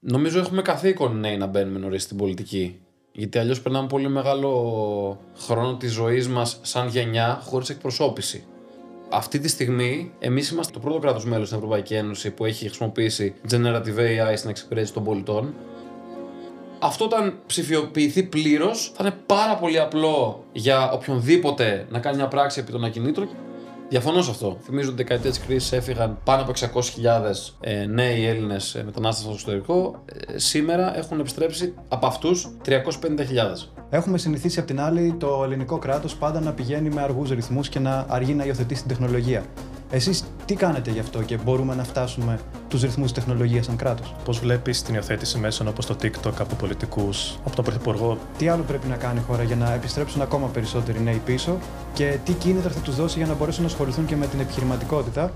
Νομίζω έχουμε καθήκον νέοι να μπαίνουμε νωρίς στην πολιτική. Γιατί αλλιώς περνάμε πολύ μεγάλο χρόνο της ζωής μας σαν γενιά χωρίς εκπροσώπηση. Αυτή τη στιγμή, εμείς είμαστε το πρώτο κράτος μέλος στην Ευρωπαϊκή Ένωση που έχει χρησιμοποιήσει Generative AI στην εξυπηρέτηση των πολιτών. Αυτό, όταν ψηφιοποιηθεί πλήρως, θα είναι πάρα πολύ απλό για οποιονδήποτε να κάνει μια πράξη επί των ακινήτων. Διαφωνώ σε αυτό. Θυμίζω ότι τη δεκαετία της κρίσης έφυγαν πάνω από 600.000 νέοι Έλληνες μετανάστες στο εξωτερικό. Σήμερα έχουν επιστρέψει από αυτούς 350.000. Έχουμε συνηθίσει απ' την άλλη το ελληνικό κράτος πάντα να πηγαίνει με αργούς ρυθμούς και να αργεί να υιοθετήσει την τεχνολογία. Εσείς τι κάνετε γι' αυτό και μπορούμε να φτάσουμε τους ρυθμούς της τεχνολογίας σαν κράτος? Πώς βλέπεις την υιοθέτηση μέσων όπως το TikTok από πολιτικούς, από τον Πρωθυπουργό? Τι άλλο πρέπει να κάνει η χώρα για να επιστρέψουν ακόμα περισσότεροι νέοι πίσω και τι κίνητρα θα τους δώσει για να μπορέσουν να ασχοληθούν και με την επιχειρηματικότητα?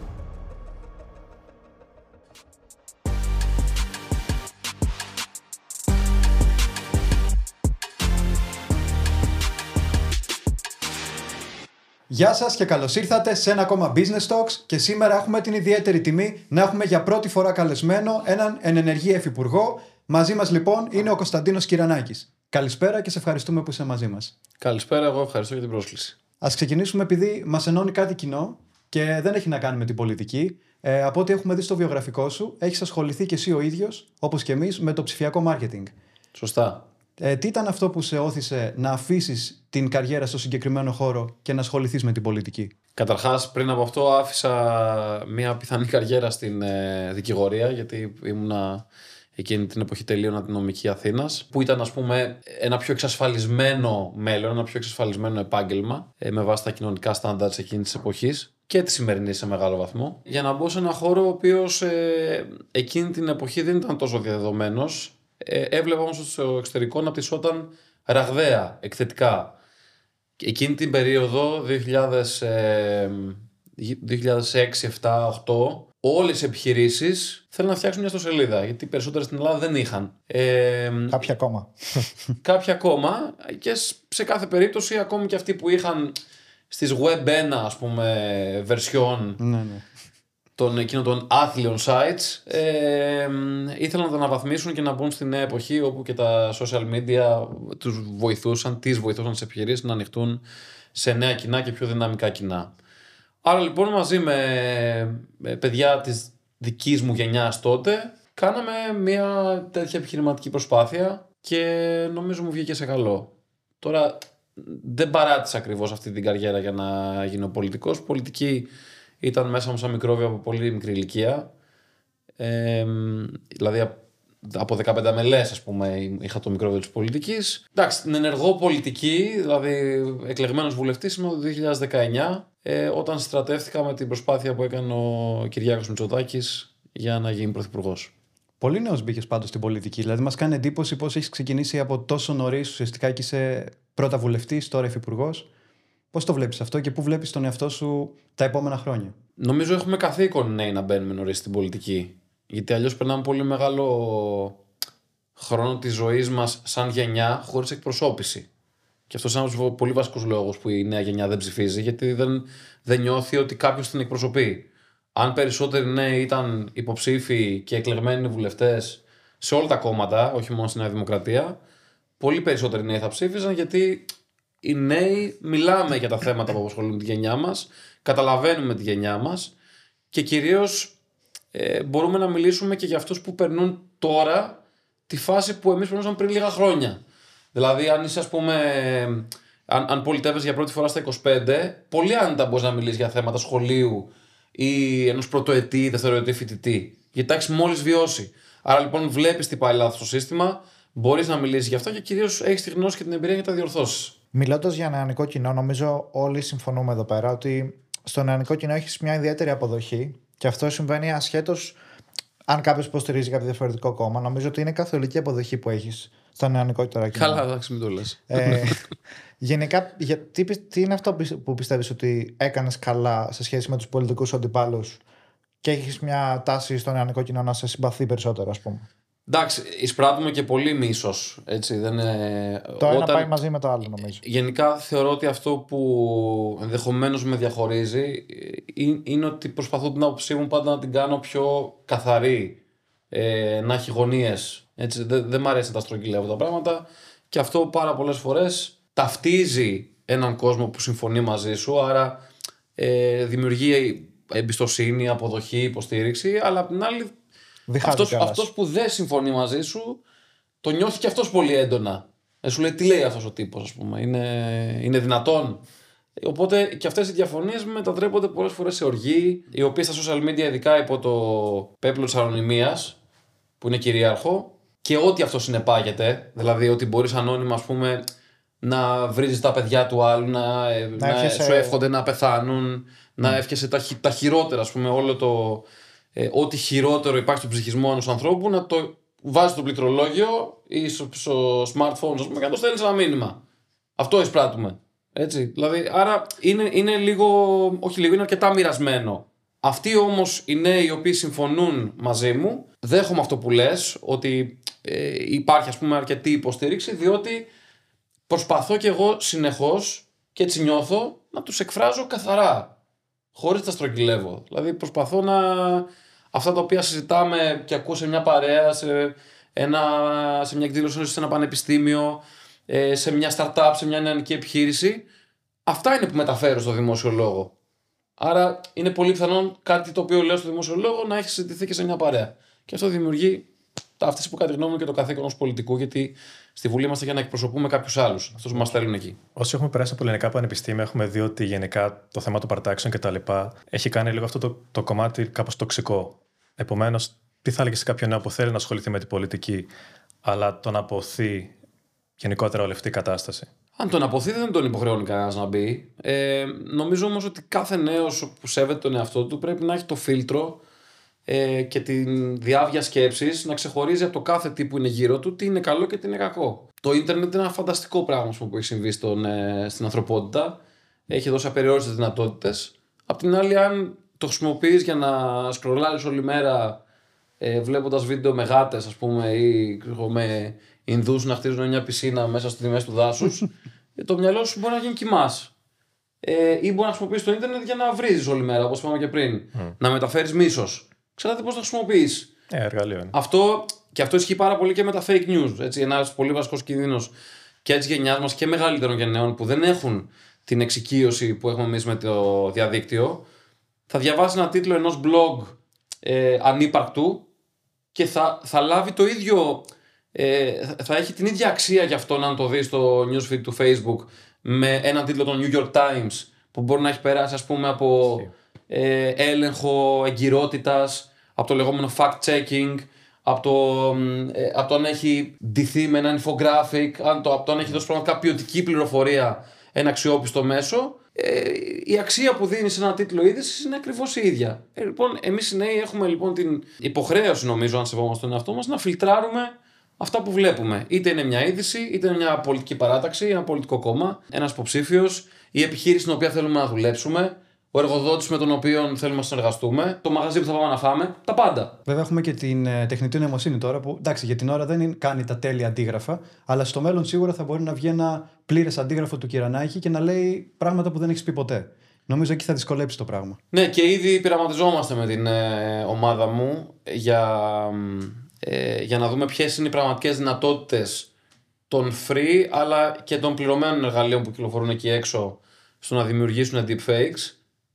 Γεια σας και καλώς ήρθατε σε ένα ακόμα Business Talks και σήμερα έχουμε την ιδιαίτερη τιμή να έχουμε για πρώτη φορά καλεσμένο έναν ενενεργή υφυπουργό. Μαζί μας λοιπόν είναι ο Κωνσταντίνος Κυρανάκης. Καλησπέρα και σε ευχαριστούμε που είσαι μαζί μας. Καλησπέρα, εγώ ευχαριστώ για την πρόσκληση. Ας ξεκινήσουμε επειδή μας ενώνει κάτι κοινό και δεν έχει να κάνει με την πολιτική. Από ό,τι έχουμε δει στο βιογραφικό σου, έχεις ασχοληθεί και εσύ ο ίδιος, όπως και εμείς, με το ψηφιακό marketing. Σωστά. Τι ήταν αυτό που σε όθησε να αφήσεις την καριέρα στο συγκεκριμένο χώρο και να ασχοληθείς με την πολιτική? Καταρχάς, πριν από αυτό άφησα μια πιθανή καριέρα στην δικηγορία, γιατί ήμουνα εκείνη την εποχή τελείωνα την νομική Αθήνας, που ήταν, ας πούμε, ένα πιο εξασφαλισμένο μέλλον, ένα πιο εξασφαλισμένο επάγγελμα με βάση τα κοινωνικά στάνταρτς εκείνης της εποχής και τη σημερινή σε μεγάλο βαθμό, για να μπω σε ένα χώρο ο οποίος εκείνη την εποχή δεν ήταν τόσο διαδεδομένος. Έβλεπα όμως ότι στο εξωτερικό αναπτυσσόταν ραγδαία, εκθετικά. Εκείνη την περίοδο 2006, 7, 8, όλες οι επιχειρήσεις θέλουν να φτιάξουν μια ιστοσελίδα, γιατί οι περισσότερες στην Ελλάδα δεν είχαν. Κάποια ακόμα. Κάποια ακόμα, και σε κάθε περίπτωση ακόμη και αυτοί που είχαν στις Web 1, ας πούμε, version, εκείνων των άθλιων sites, ήθελαν να τα αναβαθμίσουν και να μπουν στην νέα εποχή όπου και τα social media τις βοηθούσαν τις επιχειρήσεις να ανοιχτούν σε νέα κοινά και πιο δυναμικά κοινά. Άρα λοιπόν, μαζί με παιδιά της δικής μου γενιάς τότε, κάναμε μια τέτοια επιχειρηματική προσπάθεια και νομίζω μου βγήκε σε καλό. Τώρα δεν παράτησα ακριβώς αυτή την καριέρα για να γίνω πολιτικός. Πολιτική ήταν μέσα μου σαν μικρόβιο από πολύ μικρή ηλικία. Δηλαδή από 15 μελές, ας πούμε, είχα το μικρόβιο της πολιτικής. Εντάξει, την ενεργό πολιτική, δηλαδή εκλεγμένος βουλευτής, είμαι το 2019, όταν στρατεύτηκα με την προσπάθεια που έκανε ο Κυριάκος Μητσοτάκης για να γίνει πρωθυπουργός. Πολύ νέος μπήκες πάντως στην πολιτική. Δηλαδή, μας κάνει εντύπωση πως έχεις ξεκινήσει από τόσο νωρίς, ουσιαστικά και είσαι πρώτα βουλευτής, τώρα υφυπουργός. Πώς το βλέπεις αυτό και πού βλέπεις τον εαυτό σου τα επόμενα χρόνια? Νομίζω έχουμε καθήκον νέοι να μπαίνουμε νωρίς στην πολιτική. Γιατί αλλιώς περνάμε πολύ μεγάλο χρόνο της ζωής μας σαν γενιά χωρίς εκπροσώπηση. Και αυτό είναι ένας από τους πολύ βασικούς λόγους που η νέα γενιά δεν ψηφίζει, γιατί δεν νιώθει ότι κάποιος την εκπροσωπεί. Αν περισσότεροι νέοι ήταν υποψήφοι και εκλεγμένοι βουλευτές σε όλα τα κόμματα, όχι μόνο στη Νέα Δημοκρατία, πολύ περισσότεροι νέοι θα ψήφιζαν, γιατί οι νέοι μιλάμε για τα θέματα που απασχολούν τη γενιά μας, καταλαβαίνουμε τη γενιά μας και κυρίως μπορούμε να μιλήσουμε και για αυτούς που περνούν τώρα τη φάση που εμείς περνούσαμε πριν λίγα χρόνια. Δηλαδή, αν είσαι, ας πούμε, αν πολιτεύεσαι για πρώτη φορά στα 25, πολύ άνετα μπορείς να μιλήσεις για θέματα σχολείου ή ενός πρωτοετή, δευτεροετή φοιτητή. Γιατί τα έχεις μόλις βιώσει. Άρα λοιπόν, βλέπεις τι πάει λάθος στο σύστημα, μπορείς να μιλήσεις για αυτό και κυρίως έχεις τη γνώση και την εμπειρία για να τα διορθώσεις. Μιλώντας για νεανικό κοινό, νομίζω όλοι συμφωνούμε εδώ πέρα ότι στο νεανικό κοινό έχεις μια ιδιαίτερη αποδοχή και αυτό συμβαίνει ασχέτως αν κάποιος υποστηρίζει κάποιο διαφορετικό κόμμα. Νομίζω ότι είναι καθολική αποδοχή που έχεις στο νεανικό κοινό. Καλά, εντάξει, μην το λες. Γενικά, τι είναι αυτό που πιστεύεις ότι έκανες καλά σε σχέση με τους πολιτικούς αντιπάλους και έχεις μια τάση στο νεανικό κοινό να σε συμπαθεί περισσότερο, ας πούμε? Εντάξει, εισπράττουμε και πολύ μίσος, έτσι, δεν είναι... Το ένα πάει μαζί με το άλλο, νομίζω. Γενικά θεωρώ ότι αυτό που ενδεχομένως με διαχωρίζει είναι ότι προσπαθώ την άποψή μου πάντα να την κάνω πιο καθαρή να έχει γωνίες. Δεν μ' αρέσει να τα στρογγυλεύω τα πράγματα. Και αυτό πάρα πολλές φορές ταυτίζει έναν κόσμο που συμφωνεί μαζί σου, άρα δημιουργεί εμπιστοσύνη, αποδοχή, υποστήριξη, αλλά απ' την άλλη αυτός που δεν συμφωνεί μαζί σου το νιώθει και αυτός πολύ έντονα. Σου λέει τι λέει αυτός ο τύπος, ας πούμε, είναι δυνατόν. Οπότε και αυτές οι διαφωνίες μετατρέπονται πολλές φορές σε οργή, οι οποίες στα social media, ειδικά υπό το πέπλο της ανωνυμίας, που είναι κυρίαρχο, και ό,τι αυτό συνεπάγεται, δηλαδή ότι μπορείς ανώνυμα, ας πούμε, να βρίζεις τα παιδιά του άλλου, να σου εύχονται να πεθάνουν, να εύχεσαι τα χειρότερα, ας πούμε, όλο το. Ό,τι χειρότερο υπάρχει στον ψυχισμό ενός ανθρώπου, να το βάζεις στο πληκτρολόγιο ή στο smartphone, ας πούμε, και να το στέλνεις ένα μήνυμα. Αυτό εισπράττουμε. Έτσι. Δηλαδή, άρα είναι λίγο, όχι λίγο, είναι αρκετά μοιρασμένο. Αυτοί όμως οι νέοι οι οποίοι συμφωνούν μαζί μου, δέχομαι αυτό που λες, ότι υπάρχει, ας πούμε, αρκετή υποστήριξη, διότι προσπαθώ κι εγώ συνεχώς, και έτσι νιώθω, να τους εκφράζω καθαρά, χωρίς να τα στρογγυλεύω. Δηλαδή προσπαθώ να. Αυτά τα οποία συζητάμε και ακούω σε μια παρέα, σε μια εκδήλωση, σε ένα πανεπιστήμιο, σε μια startup, σε μια νεανική επιχείρηση, αυτά είναι που μεταφέρω στο δημόσιο λόγο. Άρα είναι πολύ πιθανόν κάτι το οποίο λέω στο δημόσιο λόγο να έχει συζητηθεί και σε μια παρέα. Και αυτό δημιουργεί αυτή που κατά τη γνώμη μου και το καθήκον ως πολιτικού, γιατί στη Βουλή είμαστε για να εκπροσωπούμε κάποιους άλλους, αυτούς που μας στέλνουν εκεί. Όσοι έχουμε περάσει από ελληνικά πανεπιστήμια, έχουμε δει ότι γενικά το θέμα των παρτάξεων κτλ. Έχει κάνει λίγο αυτό το κομμάτι κάπως τοξικό. Επομένως, τι θα έλεγε σε κάποιον νέο που θέλει να ασχοληθεί με την πολιτική, αλλά τον αποθεί γενικότερα όλη αυτή η κατάσταση? Αν τον αποθεί, δεν τον υποχρεώνει κανένας να μπει. Νομίζω όμως ότι κάθε νέος που σέβεται τον εαυτό του πρέπει να έχει το φίλτρο και τη διάβια σκέψης να ξεχωρίζει από το κάθε τι που είναι γύρω του τι είναι καλό και τι είναι κακό. Το ίντερνετ είναι ένα φανταστικό πράγμα που έχει συμβεί στην ανθρωπότητα. Έχει δώσει απεριόριστες δυνατότητες. Απ' την άλλη, αν το χρησιμοποιείς για να σκρολάρεις όλη μέρα βλέποντας βίντεο με γάτες, ας πούμε, ή με Ινδούς να χτίζουν μια πισίνα μέσα στη μέση του δάσους, το μυαλό σου μπορεί να γίνει κοιμάς. Ή μπορεί να χρησιμοποιείς το ίντερνετ για να βρίζεις όλη μέρα, όπως είπαμε και πριν. Να μεταφέρεις μίσος. Ξέρετε πώς το χρησιμοποιείς. Εργαλείο είναι. Και αυτό ισχύει πάρα πολύ και με τα fake news. Έτσι, ένας πολύ βασικός κίνδυνος και της γενιάς μας και μεγαλύτερων γενναίων που δεν έχουν την εξοικείωση που έχουμε εμείς με το διαδίκτυο. Θα διαβάσει ένα τίτλο ενός blog ανύπαρκτου και θα λάβει το ίδιο. Θα έχει την ίδια αξία για αυτό αν το δει στο newsfeed του Facebook με έναν τίτλο των New York Times που μπορεί να έχει περάσει, ας πούμε, από έλεγχο εγκυρότητας, από το λεγόμενο fact-checking, από το αν έχει ντυθεί με ένα infographic, από το αν έχει δώσει πραγματικά ποιοτική πληροφορία ένα αξιόπιστο μέσο. Η αξία που δίνει σε ένα τίτλο είδησης είναι ακριβώς η ίδια. Λοιπόν, εμείς οι νέοι έχουμε λοιπόν την υποχρέωση, νομίζω, αν σεβόμαστε τον εαυτό μας, να φιλτράρουμε αυτά που βλέπουμε. Είτε είναι μια είδηση, είτε είναι μια πολιτική παράταξη, ένα πολιτικό κόμμα, ένας υποψήφιος, η επιχείρηση στην οποία θέλουμε να δουλέψουμε, ο εργοδότης με τον οποίο θέλουμε να συνεργαστούμε, το μαγαζί που θα πάμε να φάμε, τα πάντα. Βέβαια, έχουμε και την τεχνητή νοημοσύνη τώρα που, εντάξει, για την ώρα δεν κάνει τα τέλεια αντίγραφα, αλλά στο μέλλον σίγουρα θα μπορεί να βγει ένα πλήρες αντίγραφο του Κυρανάκη και να λέει πράγματα που δεν έχεις πει ποτέ. Νομίζω εκεί θα δυσκολέψει το πράγμα. Ναι, και ήδη πειραματιζόμαστε με την ομάδα μου για να δούμε ποιες είναι οι πραγματικές δυνατότητες των free αλλά και των πληρωμένων εργαλείων που κυκλοφορούν εκεί έξω στο να δημιουργήσουν deepfakes.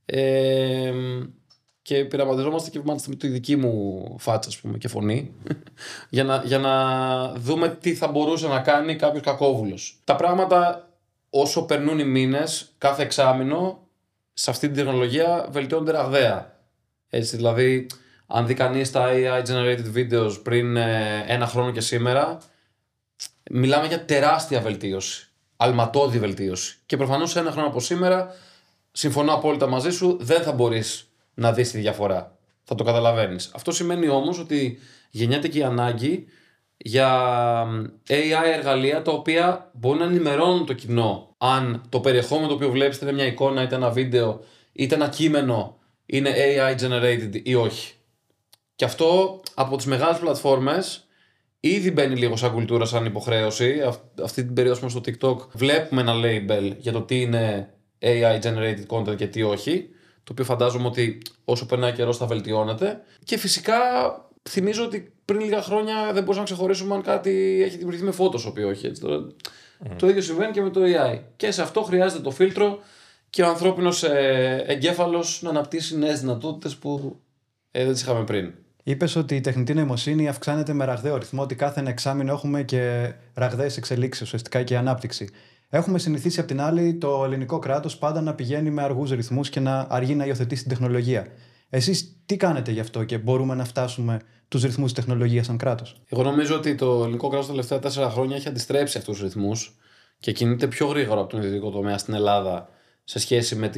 Και πειραματιζόμαστε και με τη δική μου φάτσα, ας πούμε, και φωνή για να δούμε τι θα μπορούσε να κάνει κάποιος κακόβουλος. Τα πράγματα όσο περνούν οι μήνες, κάθε εξάμηνο σε αυτή την τεχνολογία βελτιώνονται ραγδαία. Έτσι, δηλαδή, αν δει κανείς τα AI generated videos πριν ένα χρόνο και σήμερα, μιλάμε για τεράστια βελτίωση, αλματώδη βελτίωση. Και προφανώς σε ένα χρόνο από σήμερα, συμφωνώ απόλυτα μαζί σου, δεν θα μπορείς να δεις τη διαφορά. Θα το καταλαβαίνεις. Αυτό σημαίνει όμως ότι γεννιέται και η ανάγκη για AI εργαλεία τα οποία μπορεί να ενημερώνουν το κοινό αν το περιεχόμενο το οποίο βλέπεις, είτε μια εικόνα, είτε ένα βίντεο, είτε ένα κείμενο, είναι AI generated ή όχι. Και αυτό από τις μεγάλες πλατφόρμες ήδη μπαίνει λίγο σαν κουλτούρα, σαν υποχρέωση. Αυτή την περίοδο στο TikTok βλέπουμε ένα label για το τι είναι AI generated content και τι όχι, το οποίο φαντάζομαι ότι όσο περνάει καιρός θα βελτιώνεται. Και φυσικά θυμίζω ότι πριν λίγα χρόνια δεν μπορούσαμε να ξεχωρίσουμε αν κάτι έχει δημιουργηθεί με Photoshop ή όχι. Έτσι. Το ίδιο συμβαίνει και με το AI. Και σε αυτό χρειάζεται το φίλτρο και ο ανθρώπινος εγκέφαλος να αναπτύσσει νέες δυνατότητες που δεν τις είχαμε πριν. Είπες ότι η τεχνητή νοημοσύνη αυξάνεται με ραγδαίο ρυθμό, ότι κάθε ένα εξάμηνο έχουμε και ραγδαίες εξελίξεις, ουσιαστικά και ανάπτυξη. Έχουμε συνηθίσει απ' την άλλη το ελληνικό κράτος πάντα να πηγαίνει με αργούς ρυθμούς και να αργεί να υιοθετήσει την τεχνολογία. Εσείς τι κάνετε γι' αυτό και μπορούμε να φτάσουμε τους ρυθμούς της τεχνολογίας σαν κράτος? Εγώ νομίζω ότι το ελληνικό κράτος τα τελευταία 4 χρόνια έχει αντιστρέψει αυτούς τους ρυθμούς και κινείται πιο γρήγορα από τον ιδιωτικό τομέα στην Ελλάδα σε σχέση με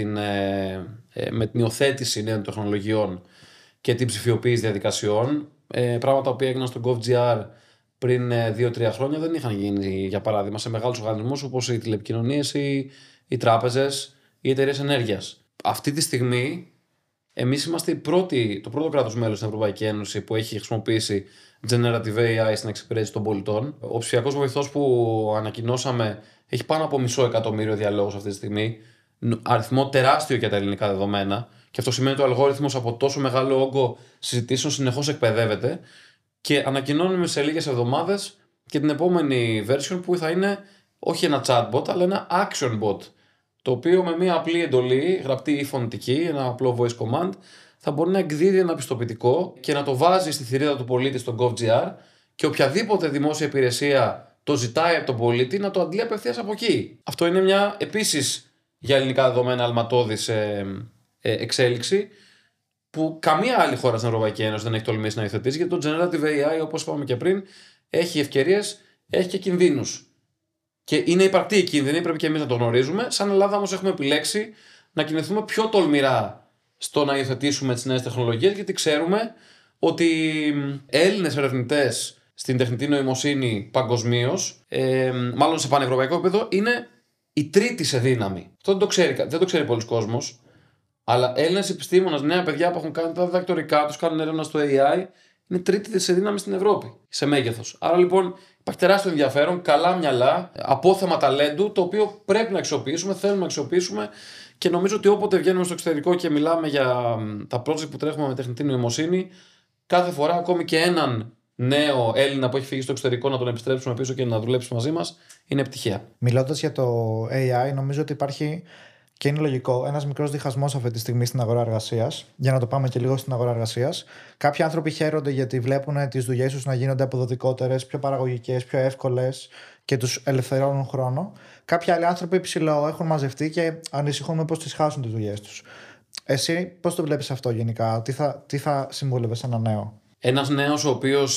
την υιοθέτηση νέων τεχνολογιών και την ψηφιοποίηση διαδικασιών. Πράγματα που έγιναν στο GovGR πριν 2-3 χρόνια δεν είχαν γίνει, για παράδειγμα, σε μεγάλους οργανισμούς όπως οι τηλεπικοινωνίες ή οι τράπεζες ή οι εταιρείες ενέργειας. Αυτή τη στιγμή, εμείς είμαστε το πρώτο κράτος μέλος στην Ευρωπαϊκή Ένωση που έχει χρησιμοποιήσει Generative AI στην εξυπηρέτηση των πολιτών. Ο ψηφιακός βοηθός που ανακοινώσαμε έχει πάνω από 500.000 διαλόγους αυτή τη στιγμή. Αριθμό τεράστιο για τα ελληνικά δεδομένα. Και αυτό σημαίνει ότι ο αλγόριθμος από τόσο μεγάλο όγκο συζητήσεων συνεχώς εκπαιδεύεται. Και ανακοινώνουμε σε λίγες εβδομάδες και την επόμενη version που θα είναι όχι ένα chatbot, αλλά ένα action bot. Το οποίο με μια απλή εντολή, γραπτή ή φωνητική, ένα απλό voice command, θα μπορεί να εκδίδει ένα πιστοποιητικό και να το βάζει στη θηρίδα του πολίτη στο GovGR και οποιαδήποτε δημόσια υπηρεσία το ζητάει από τον πολίτη να το αντλεί απευθείας από εκεί. Αυτό είναι μια επίσης για ελληνικά δεδομένα αλματώδης εξέλιξη που καμία άλλη χώρα στην Ευρωπαϊκή Ένωση δεν έχει τολμήσει να υιοθετήσει, γιατί το Generative AI, όπως είπαμε και πριν, έχει ευκαιρίες, έχει και κινδύνους. Και είναι υπαρκτή η κίνδυνη, πρέπει και εμείς να το γνωρίζουμε. Σαν Ελλάδα όμως έχουμε επιλέξει να κινηθούμε πιο τολμηρά στο να υιοθετήσουμε τις νέες τεχνολογίες, γιατί ξέρουμε ότι Έλληνες ερευνητές στην τεχνητή νοημοσύνη παγκοσμίως, μάλλον σε πανευρωπαϊκό επίπεδο, είναι η τρίτη σε δύναμη. Αυτό δεν το ξέρει πολλοί κόσμος. Αλλά Έλληνες επιστήμονες, νέα παιδιά που έχουν κάνει τα διδακτορικά τους, κάνουν έρευνα στο AI, είναι τρίτη σε δύναμη στην Ευρώπη, σε μέγεθος. Άρα λοιπόν υπάρχει τεράστιο ενδιαφέρον, καλά μυαλά, απόθεμα ταλέντου, το οποίο πρέπει να αξιοποιήσουμε, θέλουμε να αξιοποιήσουμε και νομίζω ότι όποτε βγαίνουμε στο εξωτερικό και μιλάμε για τα project που τρέχουμε με τεχνητή νοημοσύνη, κάθε φορά ακόμη και έναν νέο Έλληνα που έχει φύγει στο εξωτερικό να τον επιστρέψουμε πίσω και να δουλέψει μαζί μας, είναι επιτυχία. Μιλώντας για το AI, νομίζω ότι υπάρχει. Και είναι λογικό, ένας μικρός διχασμός αυτή τη στιγμή στην αγορά εργασίας. Για να το πάμε και λίγο στην αγορά εργασίας. Κάποιοι άνθρωποι χαίρονται γιατί βλέπουν τις δουλειές τους να γίνονται αποδοτικότερες, πιο παραγωγικές, πιο εύκολες και τους ελευθερώνουν χρόνο. Κάποιοι άλλοι άνθρωποι ψηλό έχουν μαζευτεί και ανησυχούν πώς τις χάσουν τις δουλειές τους. Εσύ πώς το βλέπεις αυτό γενικά, τι θα συμβούλευες ένα νέο? Ένας νέος ο οποίος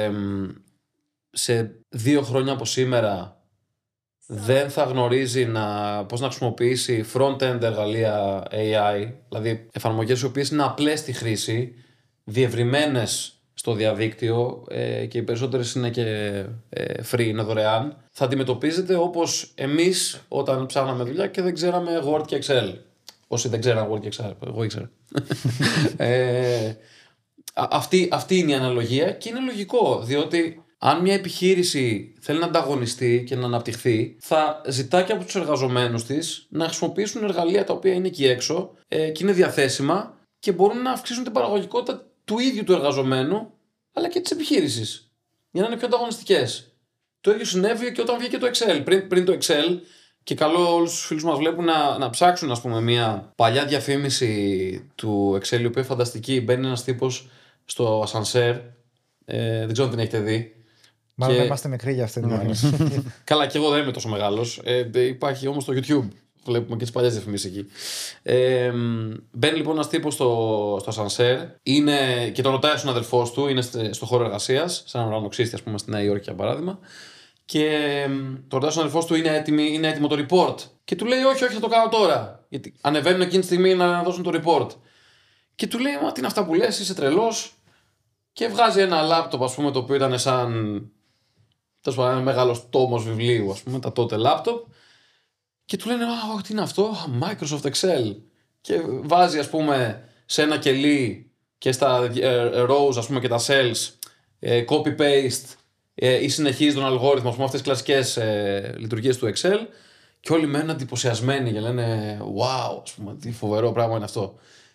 σε 2 χρόνια από σήμερα δεν θα γνωρίζει πώς να χρησιμοποιήσει front-end εργαλεία AI, δηλαδή εφαρμογές οι οποίες είναι απλές στη χρήση, διευρυμένες στο διαδίκτυο και οι περισσότερες είναι και free, είναι δωρεάν, θα αντιμετωπίζεται όπως εμείς όταν ψάχναμε δουλειά και δεν ξέραμε Word και Excel. Όσοι δεν ξέραν Word και Excel, εγώ ήξερα. Αυτή είναι η αναλογία και είναι λογικό, διότι αν μια επιχείρηση θέλει να ανταγωνιστεί και να αναπτυχθεί, θα ζητά και από τους εργαζομένους της να χρησιμοποιήσουν εργαλεία τα οποία είναι εκεί έξω και είναι διαθέσιμα και μπορούν να αυξήσουν την παραγωγικότητα του ίδιου του εργαζομένου, αλλά και της επιχείρησης, για να είναι πιο ανταγωνιστικές. Το ίδιο συνέβη και όταν βγήκε το Excel. Πριν το Excel, και καλό όλους τους φίλους μας βλέπουν να ψάξουν, ας πούμε, μια παλιά διαφήμιση του Excel, η οποία είναι φανταστική. Μπαίνει ένας τύπος στο ασανσέρ, δεν ξέρω αν την έχετε δει. Μάλλον δεν είμαστε μικροί για αυτήν την άποψη. Καλά, και εγώ δεν είμαι τόσο μεγάλος. Υπάρχει όμως στο YouTube. Βλέπουμε και τις παλιές διαφημίσεις εκεί. Μπαίνει λοιπόν ένας τύπος στο ασανσέρ και τον ρωτάει στον αδελφός του, είναι στο χώρο εργασίας, σαν έναν ουρανοξύστη, ας πούμε, στη Νέα Υόρκη για παράδειγμα. Και τον ρωτάει στον αδελφός του, είναι έτοιμο το report. Και του λέει, όχι, θα το κάνω τώρα. Γιατί ανεβαίνουν εκείνη τη στιγμή να δώσουν το report. Και του λέει, μα τι είναι αυτά που λες, είσαι τρελός. Και βγάζει ένα λάπτοπ, ας πούμε, το οποίο ήταν σαν ένα μεγάλος τόμος βιβλίου, ας πούμε, τα τότε λάπτοπ. Και του λένε, όχι, τι είναι αυτό, Microsoft Excel. Και βάζει, ας πούμε, σε ένα κελί και στα rows, ας πούμε, και τα cells, copy-paste ή συνεχίζει τον αλγόριθμο, ας πούμε, αυτές τις κλασικές λειτουργίες του Excel. Και όλοι μένουν εντυπωσιασμένοι και λένε, wow, ας πούμε, τι φοβερό πράγμα είναι αυτό.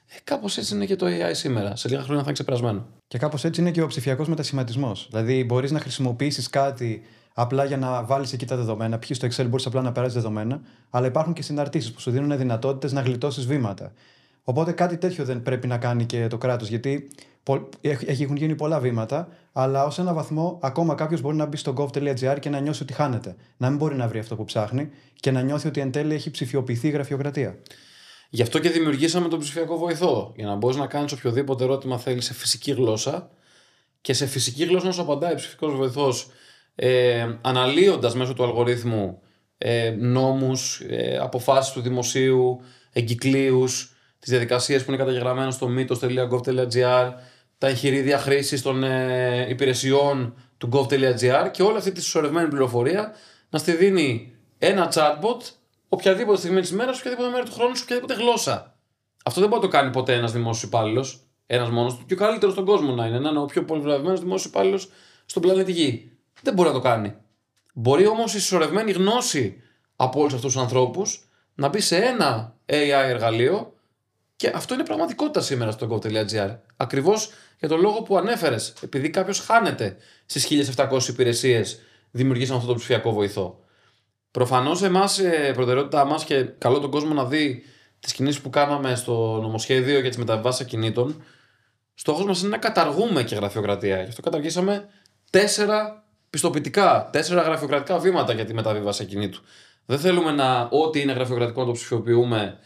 Κάπως έτσι είναι και το AI σήμερα. Σε λίγα χρόνια θα είναι ξεπερασμένο. Και κάπως έτσι είναι και ο ψηφιακός μετασχηματισμός. Δηλαδή, μπορείς να χρησιμοποιήσεις κάτι απλά για να βάλεις εκεί τα δεδομένα. Π.χ. στο Excel μπορείς απλά να περάσεις δεδομένα, αλλά υπάρχουν και συναρτήσεις που σου δίνουν δυνατότητες να γλιτώσεις βήματα. Οπότε κάτι τέτοιο δεν πρέπει να κάνει και το κράτος, γιατί έχουν γίνει πολλά βήματα, αλλά ως ένα βαθμό ακόμα κάποιος μπορεί να μπει στο gov.gr και να νιώσει ότι χάνεται. Να μην μπορεί να βρει αυτό που ψάχνει και να νιώθει ότι εν τέλει έχει ψηφιοποιηθεί η γραφειοκρατία. Γι' αυτό και δημιουργήσαμε τον ψηφιακό βοηθό. Για να μπορείς να κάνεις οποιοδήποτε ερώτημα θέλεις σε φυσική γλώσσα και σε φυσική γλώσσα να σου απαντάει ο ψηφιακός βοηθός, αναλύοντας μέσω του αλγορίθμου νόμους, αποφάσεις του δημοσίου, εγκυκλίους, τις διαδικασίες που είναι καταγεγραμμένες στο mythos.gov.gr, τα εγχειρίδια χρήσης των υπηρεσιών του gov.gr και όλη αυτή τη συσσωρευμένη πληροφορία να στη δίνει ένα chatbot οποιαδήποτε στιγμή της ημέρας, οποιαδήποτε μέρα του χρόνου, σε οποιαδήποτε γλώσσα. Αυτό δεν μπορεί να το κάνει ποτέ ένας δημόσιος υπάλληλος, ένας μόνος του, και ο καλύτερος στον κόσμο να είναι, να είναι ο πιο πολυβραβευμένος δημόσιος υπάλληλος στον πλανήτη Γη. Δεν μπορεί να το κάνει. Μπορεί όμως η συσσωρευμένη γνώση από όλους αυτούς τους ανθρώπους να μπει σε ένα AI εργαλείο και αυτό είναι πραγματικότητα σήμερα στο gov.gr. Ακριβώς για τον λόγο που ανέφερες. Επειδή κάποιος χάνεται στις 1700 υπηρεσίες, δημιουργήσαμε αυτό το ψηφιακό βοηθό. Προφανώς εμάς, προτεραιότητά μας, και καλό τον κόσμο να δει τις κινήσεις που κάναμε στο νομοσχέδιο για τις μεταβιβάσεις ακινήτων, στόχος μας είναι να καταργούμε και γραφειοκρατία. Γι' αυτό καταργήσαμε 4 πιστοποιητικά, 4 γραφειοκρατικά βήματα για τη μεταβίβαση ακινήτου. Δεν θέλουμε ό,τι είναι γραφειοκρατικό να το ψηφιοποιούμε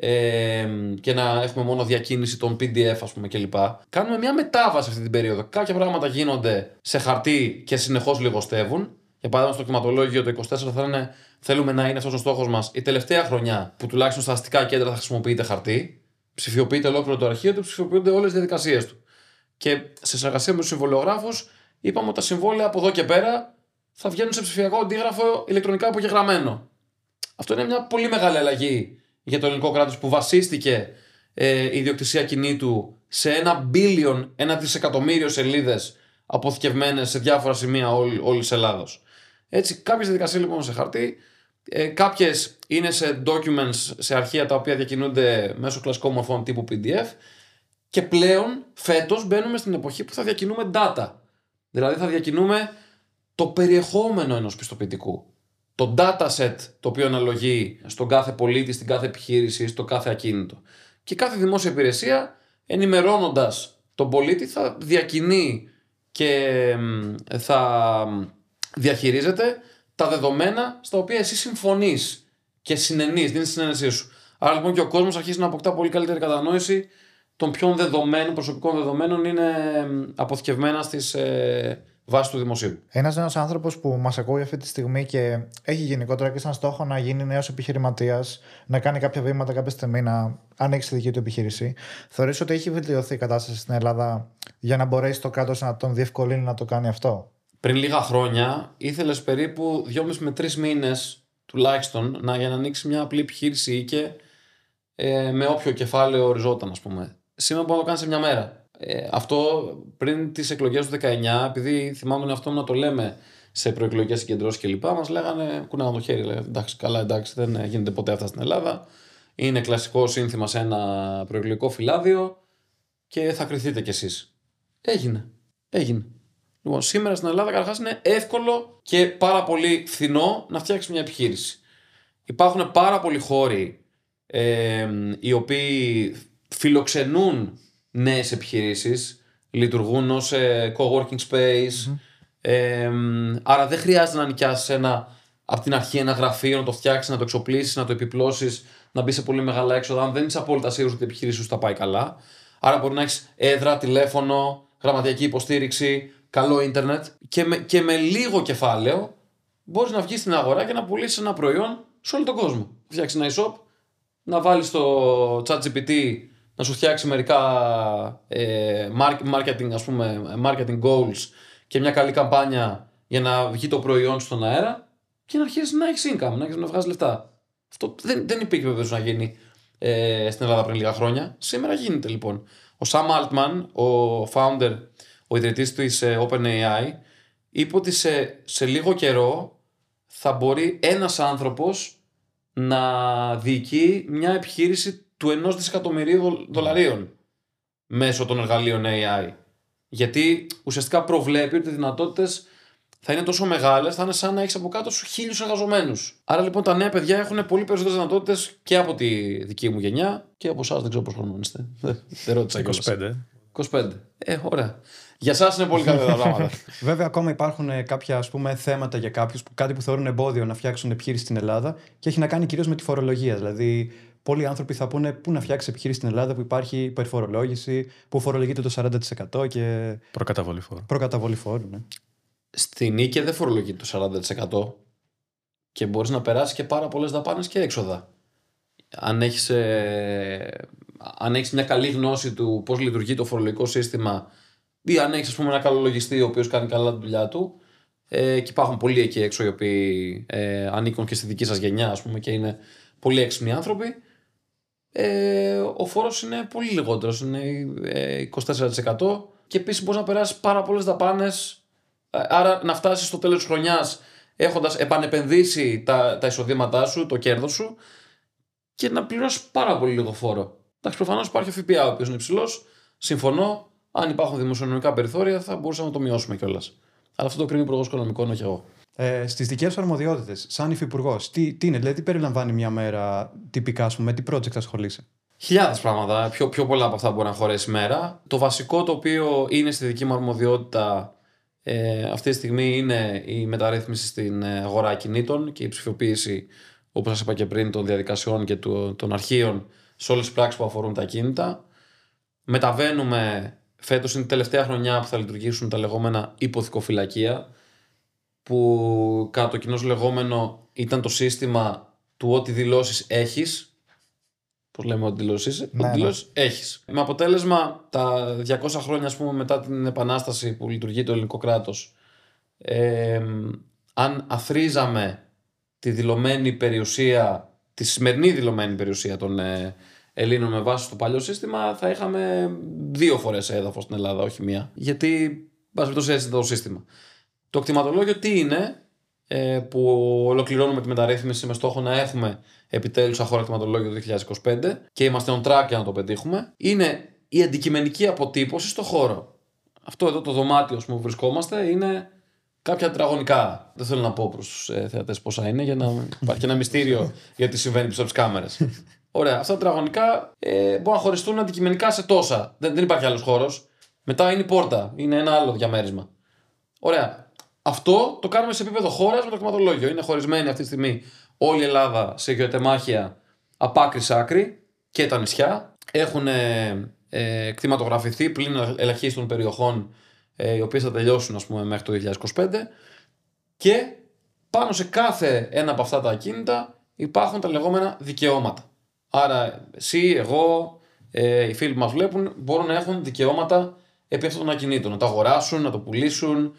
και να έχουμε μόνο διακίνηση των PDF, ας πούμε, κλπ. Κάνουμε μια μετάβαση αυτή την περίοδο. Κάποια πράγματα γίνονται σε χαρτί και συνεχώς λιγοστεύουν. Για παράδειγμα, στο κτηματολόγιο το 24 θέλουμε να είναι αυτός ο στόχος μας η τελευταία χρονιά που τουλάχιστον στα αστικά κέντρα θα χρησιμοποιείται χαρτί. Ψηφιοποιείται ολόκληρο το αρχείο του, ψηφιοποιούνται όλες τις διαδικασίες του. Και σε συνεργασία με τους συμβολιογράφους, είπαμε ότι τα συμβόλαια από εδώ και πέρα θα βγαίνουν σε ψηφιακό αντίγραφο ηλεκτρονικά απογεγραμμένο. Αυτό είναι μια πολύ μεγάλη αλλαγή για το ελληνικό κράτος που βασίστηκε η ιδιοκτησία κινήτου σε 1 δισεκατομμύριο σελίδες αποθηκευμένες σε διάφορα σημεία όλης της Ελλάδος. Έτσι, κάποιες διαδικασίες λοιπόν σε χαρτί, κάποιες είναι σε documents, σε αρχεία τα οποία διακινούνται μέσω κλασικών μορφών τύπου PDF, και πλέον φέτος μπαίνουμε στην εποχή που θα διακινούμε data. Δηλαδή θα διακινούμε το περιεχόμενο ενός πιστοποιητικού. Το dataset το οποίο αναλογεί στον κάθε πολίτη, στην κάθε επιχείρηση, στο κάθε ακίνητο. Και κάθε δημόσια υπηρεσία, ενημερώνοντας τον πολίτη, θα διακινεί και θα διαχειρίζεται τα δεδομένα στα οποία εσύ συμφωνείς και συνενείς, δίνεις τη συνένεσή σου. Άρα λοιπόν και ο κόσμος αρχίζει να αποκτά πολύ καλύτερη κατανόηση των ποιων προσωπικών δεδομένων είναι αποθηκευμένα στις βάσεις του δημοσίου. Ένας νέος άνθρωπος που μας ακούει αυτή τη στιγμή και έχει γενικότερα και σαν στόχο να γίνει νέος επιχειρηματίας, να κάνει κάποια βήματα κάποια στιγμή, να ανοίξει τη δική του επιχείρηση, θεωρείς ότι έχει βελτιωθεί η κατάσταση στην Ελλάδα για να μπορέσει το κράτος να τον διευκολύνει να το κάνει αυτό? Πριν λίγα χρόνια ήθελες περίπου 2,5 με 3 μήνες τουλάχιστον για να ανοίξει μια απλή επιχείρηση ή και με όποιο κεφάλαιο οριζόταν, ας πούμε. Σήμερα μπορεί να το κάνεις σε μια μέρα. Αυτό πριν τις εκλογές του 19, επειδή θυμάμαι τον εαυτό μου να το λέμε σε προεκλογικές συγκεντρώσεις κλπ., μας λέγανε, κουνάγαν το χέρι, λέγανε εντάξει, καλά, εντάξει, δεν γίνεται ποτέ αυτά στην Ελλάδα. Είναι κλασικό σύνθημα σε ένα προεκλογικό φυλάδιο και θα κριθείτε κι εσείς. Έγινε. Λοιπόν, σήμερα στην Ελλάδα καταρχάς είναι εύκολο και πάρα πολύ φθηνό να φτιάξεις μια επιχείρηση. Υπάρχουν πάρα πολλοί χώροι οι οποίοι φιλοξενούν νέες επιχειρήσεις, λειτουργούν ως co-working space, άρα δεν χρειάζεται να νοικιάσεις από την αρχή ένα γραφείο, να το φτιάξεις, να το εξοπλίσεις, να το επιπλώσεις, να μπει σε πολύ μεγάλα έξοδα, αν δεν είσαι απόλυτα σίγουρος ότι η επιχείρηση σου θα πάει καλά. Άρα μπορεί να έχεις έδρα, τηλέφωνο, γραμματιακή υποστήριξη, καλό ίντερνετ και με λίγο κεφάλαιο μπορείς να βγεις στην αγορά και να πουλήσεις ένα προϊόν σε όλο τον κόσμο. Φτιάξεις ένα e-shop, να βάλεις το ChatGPT να σου φτιάξει μερικά marketing, ας πούμε, marketing goals και μια καλή καμπάνια για να βγει το προϊόν στον αέρα και να αρχίσεις να έχεις income, να βγάζεις λεφτά. Αυτό δεν υπήρχε βεβαίως να γίνει στην Ελλάδα πριν λίγα χρόνια. Σήμερα γίνεται λοιπόν. Ο Sam Altman, ο founder, ο ιδρυτής της OpenAI, είπε ότι σε λίγο καιρό θα μπορεί ένας άνθρωπος να διοικεί μια επιχείρηση του 1 δισεκατομμυρίου δολαρίων μέσω των εργαλείων AI. Γιατί ουσιαστικά προβλέπει ότι οι δυνατότητες θα είναι τόσο μεγάλες, θα είναι σαν να έχεις από κάτω σου 1.000 εργαζομένους. Άρα λοιπόν τα νέα παιδιά έχουν πολύ περισσότερες δυνατότητες και από τη δική μου γενιά και από εσάς, δεν ξέρω πώς χρονών είστε. Δεν ρώτησα κιόλας. 25. Ωραία. Για εσάς είναι πολύ καλά τα πράγματα. Βέβαια, ακόμα υπάρχουν κάποια ας πούμε, θέματα για κάποιους κάτι που θεωρούν εμπόδιο να φτιάξουν επιχείρηση στην Ελλάδα και έχει να κάνει κυρίως με τη φορολογία. Δηλαδή, πολλοί άνθρωποι θα πούνε πού να φτιάξει επιχείρηση στην Ελλάδα που υπάρχει υπερφορολόγηση, που φορολογείται το 40% και. Προκαταβολή φόρου. Προκαταβολή φόρου, ναι. Στην Νίκαια δεν φορολογείται το 40% και μπορείς να περάσεις και πάρα πολλές δαπάνες και έξοδα. Αν έχεις μια καλή γνώση του πώς λειτουργεί το φορολογικό σύστημα ή αν έχεις ας πούμε, ένα καλό λογιστή ο οποίος κάνει καλά τη δουλειά του, και υπάρχουν πολλοί εκεί έξω οι οποίοι ανήκουν και στη δική σας γενιά ας πούμε, και είναι πολύ έξυπνοι άνθρωποι, ο φόρος είναι πολύ λιγότερος, είναι 24% και επίσης μπορείς να περάσεις πάρα πολλές δαπάνες. Άρα να φτάσεις στο τέλος της χρονιάς έχοντας επανεπενδύσει τα εισοδήματά σου, το κέρδος σου και να πληρώσεις πάρα πολύ λίγο φόρο. Εντάξει, προφανώς υπάρχει ο ΦΠΑ, ο οποίος είναι υψηλός. Συμφωνώ. Αν υπάρχουν δημοσιονομικά περιθώρια, θα μπορούσαμε να το μειώσουμε κιόλας. Αλλά αυτό το κρίνει ο Υπουργός Οικονομικών, όχι εγώ. Στις δικές σου αρμοδιότητες, σαν υφυπουργός, τι είναι, δηλαδή τι περιλαμβάνει μια μέρα τυπικά, ας πούμε, με τι project ασχολείσαι? Χιλιάδες πράγματα. Πιο πολλά από αυτά μπορεί να χωρέσει μέρα. Το βασικό το οποίο είναι στη δική μου αρμοδιότητα αυτή τη στιγμή είναι η μεταρρύθμιση στην αγορά ακινήτων και η ψηφιοποίηση, όπως σας είπα και πριν, των διαδικασιών και των αρχείων σε όλες τις πράξεις που αφορούν τα ακίνητα. Μεταβαίνουμε, φέτος είναι η τελευταία χρονιά που θα λειτουργήσουν τα λεγόμενα υποθηκοφυλακεία, που κατά το κοινώς λεγόμενο ήταν το σύστημα του ό,τι δηλώσεις έχεις. Πώς λέμε ό,τι δηλώσεις έχεις. Με αποτέλεσμα τα 200 χρόνια ας πούμε, μετά την Επανάσταση που λειτουργεί το ελληνικό κράτος, αν αθροίζαμε τη δηλωμένη περιουσία, τη σημερινή δηλωμένη περιουσία των Ελλήνων με βάση το παλιό σύστημα, θα είχαμε 2 φορές έδαφος στην Ελλάδα, όχι μία. Γιατί, βάσει το έτσι το σύστημα. Το κτηματολόγιο τι είναι, που ολοκληρώνουμε τη μεταρρύθμιση με στόχο να έχουμε επιτέλους σαν χώρα κτηματολόγιο το 2025 και είμαστε on track για να το πετύχουμε, είναι η αντικειμενική αποτύπωση στο χώρο. Αυτό εδώ το δωμάτιο που βρισκόμαστε είναι κάποια τετραγωνικά. Δεν θέλω να πω προς τους θεατές πόσα είναι, για να υπάρχει ένα μυστήριο γιατί συμβαίνει πίσω από τις κάμερες. Ωραία, αυτά τα τετραγωνικά μπορούν να χωριστούν αντικειμενικά σε τόσα. Δεν υπάρχει άλλος χώρος. Μετά είναι η πόρτα, είναι ένα άλλο διαμέρισμα. Ωραία. Αυτό το κάνουμε σε επίπεδο χώρας με το κτηματολόγιο. Είναι χωρισμένη αυτή τη στιγμή όλη η Ελλάδα σε γεωτεμάχια από άκρη σ' άκρη και τα νησιά. Έχουν κτηματογραφηθεί πλην ελαχίστων περιοχών, οι οποίες θα τελειώσουν ας πούμε, μέχρι το 2025. Και πάνω σε κάθε ένα από αυτά τα ακίνητα υπάρχουν τα λεγόμενα δικαιώματα. Άρα, εσύ, εγώ, οι φίλοι που μας βλέπουν μπορούν να έχουν δικαιώματα επί αυτών των ακινήτων. Να το αγοράσουν, να το πουλήσουν,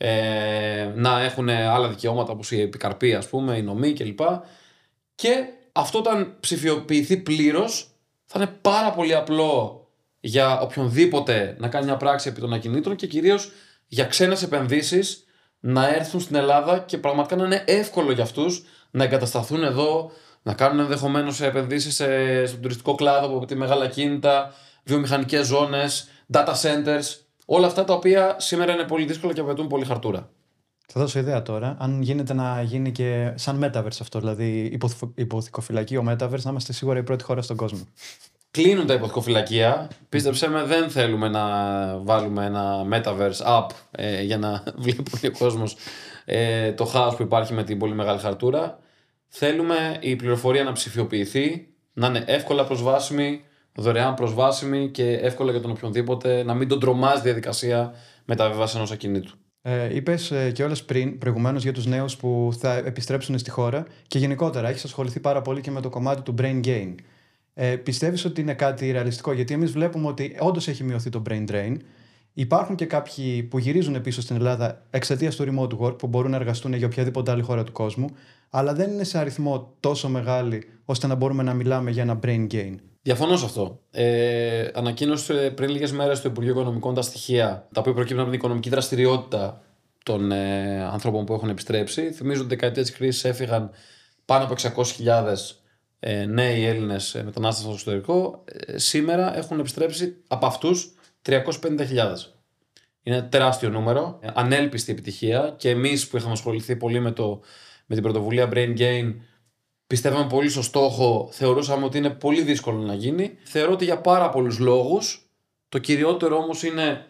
να έχουν άλλα δικαιώματα όπως η επικαρπή, ας πούμε, η νομή κλπ. Και αυτό όταν ψηφιοποιηθεί πλήρως θα είναι πάρα πολύ απλό για οποιονδήποτε να κάνει μια πράξη επί των ακινήτων και κυρίως για ξένες επενδύσεις να έρθουν στην Ελλάδα και πραγματικά να είναι εύκολο για αυτούς να εγκατασταθούν εδώ, να κάνουν ενδεχομένως επενδύσεις στον τουριστικό κλάδο από τη μεγάλα ακίνητα, βιομηχανικές ζώνες, data centers, όλα αυτά τα οποία σήμερα είναι πολύ δύσκολα και απαιτούν πολύ χαρτούρα. Θα δώσω ιδέα τώρα, αν γίνεται να γίνει και σαν Metaverse αυτό, δηλαδή υποθηκοφυλακείο Metaverse, να είμαστε σίγουρα η πρώτη χώρα στον κόσμο. Κλείνουν τα υποθηκοφυλακεία. Πίστεψέ με, δεν θέλουμε να βάλουμε ένα Metaverse app για να βλέπει ο κόσμος το χάος που υπάρχει με την πολύ μεγάλη χαρτούρα. Θέλουμε η πληροφορία να ψηφιοποιηθεί, να είναι εύκολα προσβάσιμη, δωρεάν προσβάσιμη και εύκολα για τον οποιονδήποτε, να μην τον τρομάζει διαδικασία μεταβίβασης ενός ακινήτου. Είπες κιόλας προηγουμένως για τους νέους που θα επιστρέψουν στη χώρα και γενικότερα έχεις ασχοληθεί πάρα πολύ και με το κομμάτι του brain gain. Πιστεύεις ότι είναι κάτι ρεαλιστικό? Γιατί εμείς βλέπουμε ότι όντως έχει μειωθεί το brain drain. Υπάρχουν και κάποιοι που γυρίζουν πίσω στην Ελλάδα εξαιτίας του remote work που μπορούν να εργαστούν για οποιαδήποτε άλλη χώρα του κόσμου, αλλά δεν είναι σε αριθμό τόσο μεγάλη ώστε να μπορούμε να μιλάμε για ένα brain gain. Διαφωνώ σε αυτό. Ανακοίνωσε πριν λίγες μέρες το Υπουργείο Οικονομικών τα στοιχεία τα οποία προκύπτουν από την οικονομική δραστηριότητα των ανθρώπων που έχουν επιστρέψει. Θυμίζω ότι δεκαετία της κρίσης έφυγαν πάνω από 600.000 νέοι Έλληνες μετανάστες στο εξωτερικό, σήμερα έχουν επιστρέψει από αυτούς 350.000. Είναι τεράστιο νούμερο, ανέλπιστη επιτυχία, και εμείς που είχαμε ασχοληθεί πολύ με την πρωτοβουλία Brain Gain, πιστεύαμε πολύ στο στόχο, θεωρούσαμε ότι είναι πολύ δύσκολο να γίνει. Θεωρώ ότι για πάρα πολλούς λόγους, το κυριότερο όμως είναι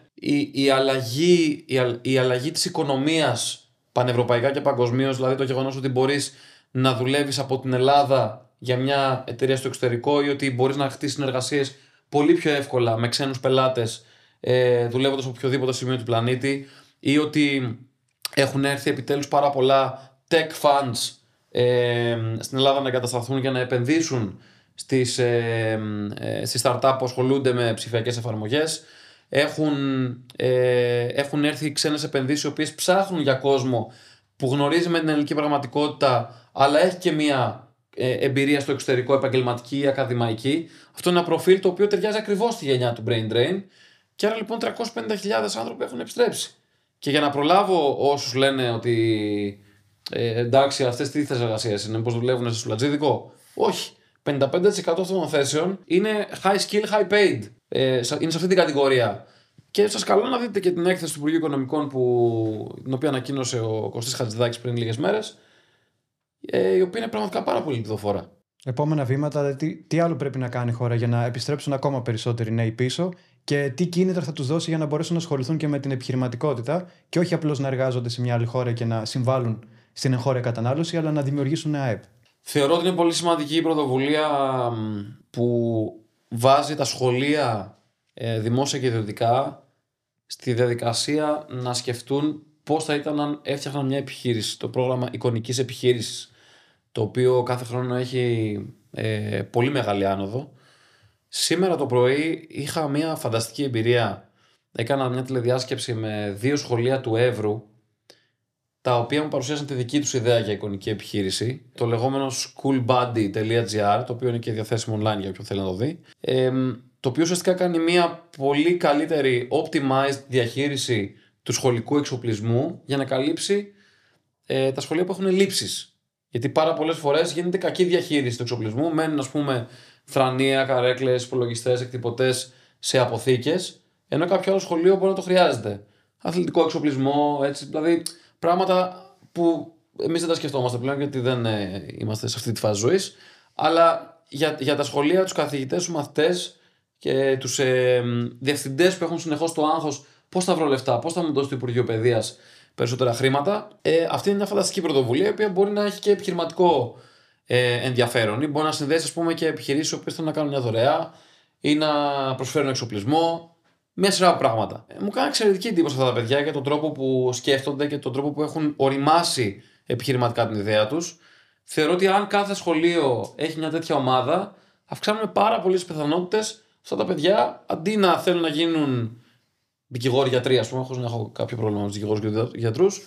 η αλλαγή της οικονομίας πανευρωπαϊκά και παγκοσμίως, δηλαδή το γεγονός ότι μπορείς να δουλεύεις από την Ελλάδα για μια εταιρεία στο εξωτερικό, ή ότι μπορείς να χτίσεις συνεργασίες πολύ πιο εύκολα με ξένους πελάτες δουλεύοντας από οποιοδήποτε σημείο του πλανήτη, ή ότι έχουν έρθει επιτέλους πάρα πολλά tech funds στην Ελλάδα να εγκατασταθούν για να επενδύσουν στις startup που ασχολούνται με ψηφιακές εφαρμογές. Έχουν έρθει ξένες επενδύσεις οι οποίες ψάχνουν για κόσμο που γνωρίζει με την ελληνική πραγματικότητα, αλλά έχει και μια εμπειρία στο εξωτερικό, επαγγελματική ή ακαδημαϊκή. Αυτό είναι ένα προφίλ το οποίο ταιριάζει ακριβώς στη γενιά του Brain Drain. Και άρα λοιπόν 350.000 άνθρωποι έχουν επιστρέψει. Και για να προλάβω όσους λένε ότι εντάξει, αυτές τι θέσεις εργασίας είναι, πως δουλεύουν σε σουλατζίδικο. Όχι. 55% αυτών των θέσεων είναι high skill, high paid. Είναι σε αυτή την κατηγορία. Και σας καλώ να δείτε και την έκθεση του Υπουργείου Οικονομικών, την οποία ανακοίνωσε ο Κωστής Χατζηδάκης πριν λίγες μέρες, η οποία είναι πραγματικά πάρα πολύ λιδοφόρα. Επόμενα βήματα, τι άλλο πρέπει να κάνει η χώρα για να επιστρέψουν ακόμα περισσότεροι νέοι πίσω, και τι κίνητρα θα τους δώσει για να μπορέσουν να ασχοληθούν και με την επιχειρηματικότητα, και όχι απλώς να εργάζονται σε μια άλλη χώρα και να συμβάλλουν στην εγχώρια κατανάλωση, αλλά να δημιουργήσουν ΑΕΠ. Θεωρώ ότι είναι πολύ σημαντική η πρωτοβουλία που βάζει τα σχολεία, δημόσια και ιδιωτικά, στη διαδικασία να σκεφτούν πώς θα ήταν αν έφτιαχναν μια επιχείρηση. Το πρόγραμμα εικονικής επιχείρησης, το οποίο κάθε χρόνο έχει πολύ μεγάλη άνοδο. Σήμερα το πρωί είχα μια φανταστική εμπειρία. Έκανα μια τηλεδιάσκεψη με 2 σχολεία του Εύρου, τα οποία μου παρουσίασαν τη δική τους ιδέα για εικονική επιχείρηση, το λεγόμενο schoolbuddy.gr, το οποίο είναι και διαθέσιμο online για όποιον θέλει να το δει, το οποίο ουσιαστικά κάνει μια πολύ καλύτερη optimized διαχείριση του σχολικού εξοπλισμού για να καλύψει τα σχολεία που έχουν λήψεις. Γιατί πάρα πολλές φορές γίνεται κακή διαχείριση του εξοπλισμού, μένουν ας πούμε θρανία, καρέκλες, υπολογιστές, εκτυπωτές σε αποθήκες, ενώ κάποιο άλλο σχολείο μπορεί να το χρειάζεται. Αθλητικό εξοπλισμό, έτσι, δηλαδή πράγματα που εμείς δεν τα σκεφτόμαστε πλέον, γιατί δεν είμαστε σε αυτή τη φάση ζωής. Αλλά για τα σχολεία, τους καθηγητές, τους μαθητές και τους διευθυντές που έχουν συνεχώς το άγχος, πώς θα βρω λεφτά, πώς θα μου δώσει το Υπουργείο Παιδείας περισσότερα χρήματα, αυτή είναι μια φανταστική πρωτοβουλία, η οποία μπορεί να έχει και επιχειρηματικό ενδιαφέρον, ή μπορεί να συνδέσει, ας πούμε, και επιχειρήσεις που θέλουν να κάνουν μια δωρεά ή να προσφέρουν εξοπλισμό. Μια σειρά από πράγματα. Μου κάνει εξαιρετική εντύπωση αυτά τα παιδιά για τον τρόπο που σκέφτονται και τον τρόπο που έχουν οριμάσει επιχειρηματικά την ιδέα τους. Θεωρώ ότι αν κάθε σχολείο έχει μια τέτοια ομάδα, αυξάνουμε πάρα πολλές πιθανότητες αυτά τα παιδιά, αντί να θέλουν να γίνουν δικηγόροι γιατροί, ας πούμε, χωρίς να έχω κάποιο πρόβλημα με τους δικηγόρους και γιατρούς,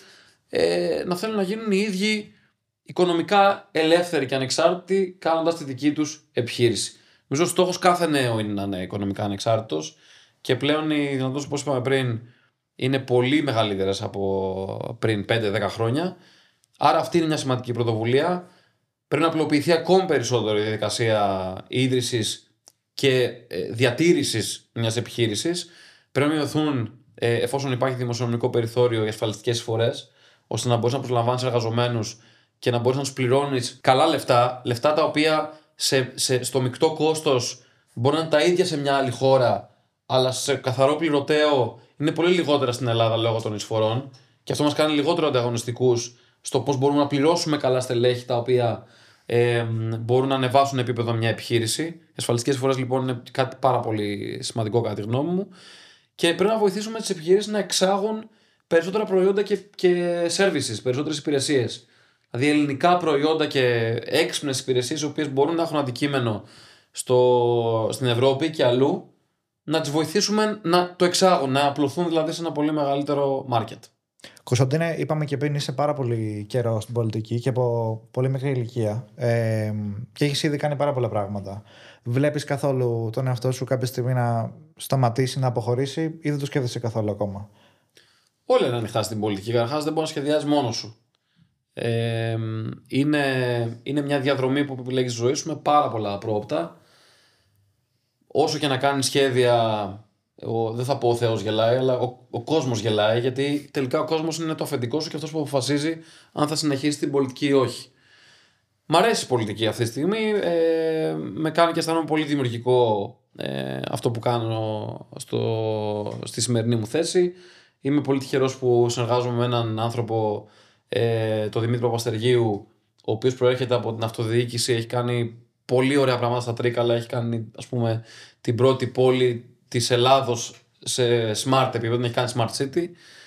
να θέλουν να γίνουν οι ίδιοι οικονομικά ελεύθεροι και ανεξάρτητοι, κάνοντας τη δική τους επιχείρηση. Νομίζω ο στόχος κάθε νέου είναι να είναι οικονομικά ανεξάρτητος. Και πλέον οι δυνατότητες, όπως είπαμε πριν, είναι πολύ μεγαλύτερες από πριν 5-10 χρόνια. Άρα αυτή είναι μια σημαντική πρωτοβουλία. Πρέπει να απλοποιηθεί ακόμη περισσότερο η διαδικασία ίδρυσης και διατήρησης μιας επιχείρησης. Πρέπει να μειωθούν, εφόσον υπάρχει δημοσιονομικό περιθώριο, οι ασφαλιστικές εισφορές, ώστε να μπορείς να προσλαμβάνεις εργαζομένους και να μπορείς να τους πληρώνεις καλά λεφτά τα οποία στο μεικτό κόστος μπορεί να είναι τα ίδια σε μια άλλη χώρα, αλλά σε καθαρό πληρωτέο είναι πολύ λιγότερα στην Ελλάδα λόγω των εισφορών, και αυτό μας κάνει λιγότερο ανταγωνιστικούς στο πώς μπορούμε να πληρώσουμε καλά στελέχη τα οποία μπορούν να ανεβάσουν επίπεδο μια επιχείρηση. Οι ασφαλιστικές εισφορές λοιπόν είναι κάτι πάρα πολύ σημαντικό κατά τη γνώμη μου, και πρέπει να βοηθήσουμε τις επιχειρήσεις να εξάγουν περισσότερα προϊόντα και services, περισσότερες υπηρεσίες. Δηλαδή ελληνικά προϊόντα και έξυπνες υπηρεσίες, οι οποίες μπορούν να έχουν αντικείμενο στην Ευρώπη και αλλού, να τις βοηθήσουμε να το εξάγουν, να απλωθούν δηλαδή σε ένα πολύ μεγαλύτερο market. Κωνσταντίνε, είπαμε και πριν, είσαι πάρα πολύ καιρό στην πολιτική και από πολύ μικρή ηλικία. Και έχεις ήδη κάνει πάρα πολλά πράγματα. Βλέπεις καθόλου τον εαυτό σου κάποια στιγμή να σταματήσει, να αποχωρήσει, ή δεν το σκέφτεσαι καθόλου ακόμα? Όλοι είναι ανοιχτά στην πολιτική. Καταρχάς, δεν μπορεί να σχεδιάζει μόνος σου. Είναι μια διαδρομή που επιλέγεις στη ζωή σου με πάρα πολλά πρόοπτα. Όσο και να κάνεις σχέδια, δεν θα πω ο Θεός γελάει, αλλά ο κόσμος γελάει, γιατί τελικά ο κόσμος είναι το αφεντικό σου και αυτός που αποφασίζει αν θα συνεχίσει την πολιτική ή όχι. Μ' αρέσει η πολιτική αυτή τη στιγμή, με κάνει και αισθάνομαι πολύ δημιουργικό αυτό που κάνω στη σημερινή μου θέση. Είμαι πολύ τυχερός που συνεργάζομαι με έναν άνθρωπο, τον Δημήτρη Παπαστεργίου, ο οποίος προέρχεται από την αυτοδιοίκηση, έχει κάνει πολύ ωραία πράγματα στα Τρίκαλα, έχει κάνει, ας πούμε, την πρώτη πόλη της Ελλάδος σε smart επίπεδο, την έχει κάνει smart city,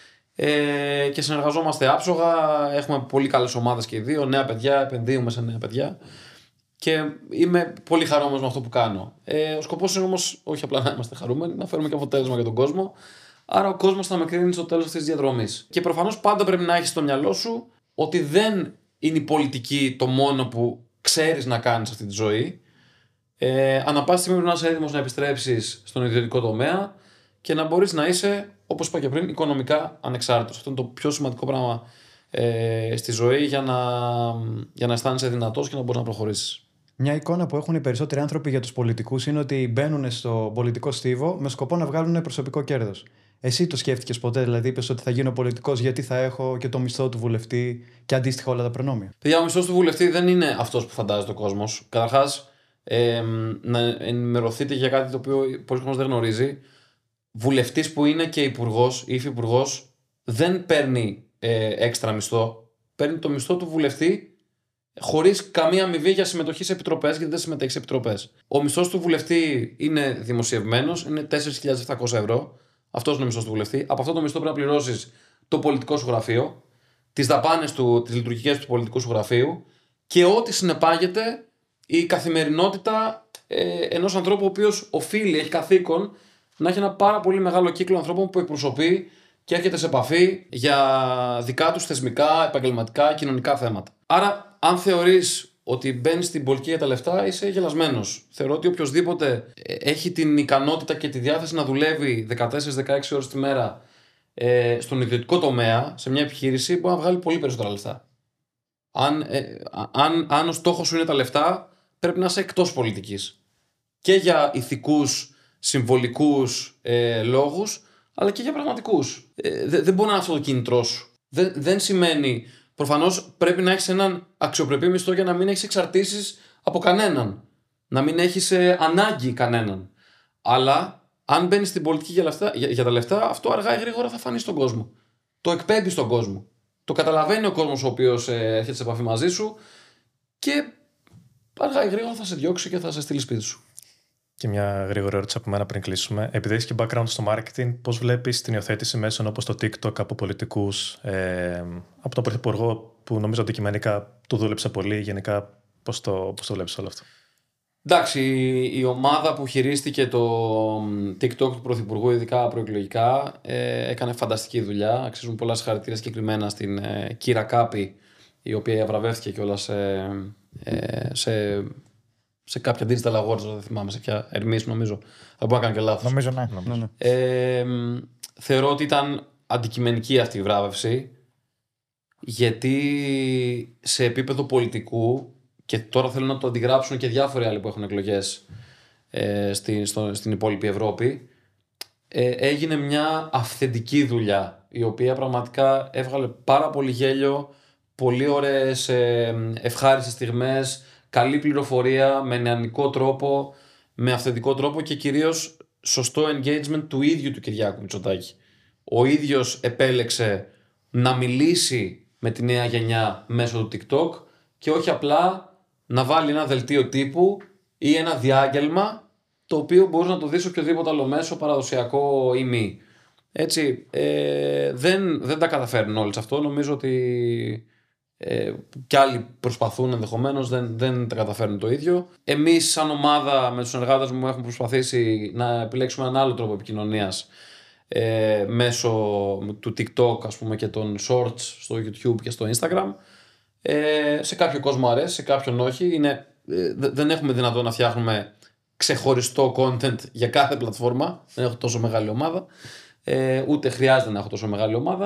και συνεργαζόμαστε άψογα, έχουμε πολύ καλές ομάδες και οι δύο, νέα παιδιά, επενδύουμε σε νέα παιδιά και είμαι πολύ χαρούμενος με αυτό που κάνω. Ο σκοπός είναι όμως όχι απλά να είμαστε χαρούμενοι, να φέρουμε και αποτέλεσμα για τον κόσμο. Άρα ο κόσμος θα με κρίνει στο τέλος αυτής της διαδρομής. Και προφανώς πάντα πρέπει να έχεις στο μυαλό σου ότι δεν είναι η πολιτική το μόνο που ξέρεις να κάνεις αυτή τη ζωή. Ανά πάση στιγμή πρέπει να είσαι έτοιμος να επιστρέψεις στον ιδιωτικό τομέα και να μπορείς να είσαι, όπως είπα και πριν, οικονομικά ανεξάρτητος. Αυτό είναι το πιο σημαντικό πράγμα στη ζωή για να αισθάνεσαι δυνατός και να μπορείς να προχωρήσεις. Μια εικόνα που έχουν οι περισσότεροι άνθρωποι για τους πολιτικούς είναι ότι μπαίνουν στο πολιτικό στίβο με σκοπό να βγάλουν προσωπικό κέρδος. Εσύ το σκέφτηκες ποτέ, δηλαδή είπες ότι θα γίνω πολιτικός γιατί θα έχω και το μισθό του βουλευτή και αντίστοιχα όλα τα προνόμια? Παιδιά, ο μισθός του βουλευτή δεν είναι αυτός που φαντάζεται ο κόσμος. Καταρχάς, να ενημερωθείτε για κάτι το οποίο πολλοί κόσμος δεν γνωρίζει. Βουλευτής που είναι και υπουργός ή υφυπουργός δεν παίρνει έξτρα μισθό. Παίρνει το μισθό του βουλευτή χωρίς καμία αμοιβή για συμμετοχή σε επιτροπές, γιατί δεν συμμετέχει σε επιτροπές. Ο μισθός του βουλευτή είναι δημοσιευμένος, είναι 4.700 ευρώ. Αυτός είναι ο μισθός του βουλευτή. Από αυτό το μισθό πρέπει να πληρώσεις το πολιτικό σου γραφείο, τις δαπάνες του, τις λειτουργικές του πολιτικού σου γραφείου και ό,τι συνεπάγεται η καθημερινότητα ενός ανθρώπου ο οποίος οφείλει, έχει καθήκον να έχει ένα πάρα πολύ μεγάλο κύκλο ανθρώπων που εκπροσωπεί και έρχεται σε επαφή για δικά τους θεσμικά, επαγγελματικά, κοινωνικά θέματα. Άρα, αν θεωρείς ότι μπαίνεις στην πολιτική για τα λεφτά, είσαι γελασμένος. Θεωρώ ότι οποιοδήποτε έχει την ικανότητα και τη διάθεση να δουλεύει 14-16 ώρες τη μέρα στον ιδιωτικό τομέα, σε μια επιχείρηση, μπορεί να βγάλει πολύ περισσότερα λεφτά. Αν ο στόχος σου είναι τα λεφτά, πρέπει να είσαι εκτός πολιτικής. Και για ηθικούς, συμβολικούς λόγους, αλλά και για πραγματικούς. Δεν μπορεί να είναι αυτό το κίνητρό σου. Δεν σημαίνει. Προφανώς πρέπει να έχεις έναν αξιοπρεπή μισθό για να μην έχεις εξαρτήσεις από κανέναν. Να μην έχεις ανάγκη κανέναν. Αλλά αν μπαίνεις στην πολιτική για τα λεφτά, αυτό αργά ή γρήγορα θα φανεί στον κόσμο. Το εκπέμπει στον κόσμο. Το καταλαβαίνει ο κόσμος ο οποίος έρχεται σε επαφή μαζί σου και αργά ή γρήγορα θα σε διώξει και θα σε στείλει σπίτι σου. Και μια γρήγορη ερώτηση από μένα πριν κλείσουμε. Επειδή έχεις και background στο marketing, πώς βλέπεις την υιοθέτηση μέσων όπως το TikTok από πολιτικούς, από τον Πρωθυπουργό που νομίζω αντικειμενικά του δούλεψε πολύ, γενικά πώς το βλέπεις όλο αυτό? Εντάξει, η ομάδα που χειρίστηκε το TikTok του Πρωθυπουργού, ειδικά προεκλογικά, έκανε φανταστική δουλειά. Αξίζουν πολλά συγχαρητήρια συγκεκριμένα στην Κύρα Κάπη, η οποία βραβεύτηκε κιόλας σε κάποια digital awards, δεν θυμάμαι σε ποια, Ερμής νομίζω, θα μπορώ να κάνω και λάθος. Νομίζω ναι. Θεωρώ ότι ήταν αντικειμενική αυτή η βράβευση, γιατί σε επίπεδο πολιτικού, και τώρα θέλουν να το αντιγράψουν και διάφοροι άλλοι που έχουν εκλογές στην υπόλοιπη Ευρώπη, έγινε μια αυθεντική δουλειά, η οποία πραγματικά έβγαλε πάρα πολύ γέλιο, πολύ ωραίες ευχάριστες στιγμές, καλή πληροφορία, με νεανικό τρόπο, με αυθεντικό τρόπο και κυρίως σωστό engagement του ίδιου του Κυριάκου Μητσοτάκη. Ο ίδιος επέλεξε να μιλήσει με τη νέα γενιά μέσω του TikTok και όχι απλά να βάλει ένα δελτίο τύπου ή ένα διάγγελμα το οποίο μπορείς να το δεις οποιοδήποτε άλλο μέσο, παραδοσιακό ή μη. Έτσι, δεν τα καταφέρνουν όλοι σε αυτό. Νομίζω ότι κι άλλοι προσπαθούν ενδεχομένως, δεν τα καταφέρνουν το ίδιο. Εμείς σαν ομάδα με τους συνεργάτες μου έχουμε προσπαθήσει να επιλέξουμε έναν άλλο τρόπο επικοινωνίας μέσω του TikTok, ας πούμε, και των shorts στο YouTube και στο Instagram. Σε κάποιο κόσμο αρέσει, σε κάποιον όχι. Δεν έχουμε δυνατόν να φτιάχνουμε ξεχωριστό content για κάθε πλατφόρμα. Δεν έχω τόσο μεγάλη ομάδα. Ούτε χρειάζεται να έχω τόσο μεγάλη ομάδα.